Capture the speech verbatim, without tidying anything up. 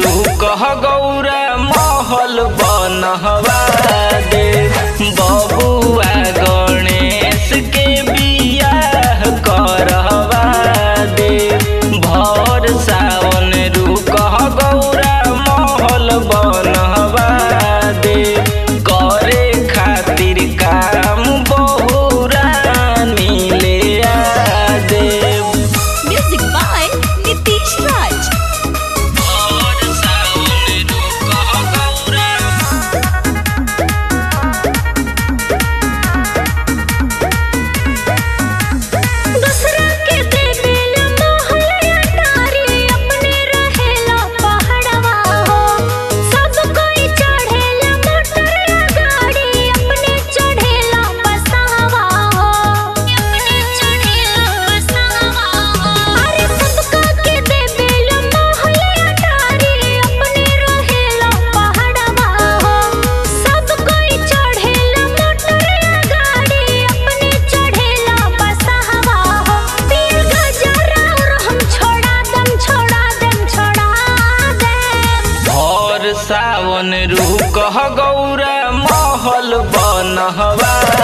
रुकह गौरा महल बनहवा दे। बबुआ गणेश के बियाह करवा दे। भर सावन रुकह गौरा महल बनहवा दे। करे खातिर काम बहुरा मिले आ दे। Music by Nitish Raj. दूसरा के देवेला मोहलिया तारी अपने रहेला पहाड़वा हो। सब कोई चढ़ेला मोटर गाड़ी अपने चढ़ेला बसहवा हो। अपने चढ़ेला बसहवा हो। अरे सबका के देवेला मोहलिया तारी अपने रहेला पहाड़वा हो। सब कोई चढ़ेला मोटर गाड़ी अपने चढ़ेला बसहवा हो। पीर गजरा और हम छोड़ा दम छोड़ा दम छोड़ा दे। भर सावन रुकह गौरा महल बनहवा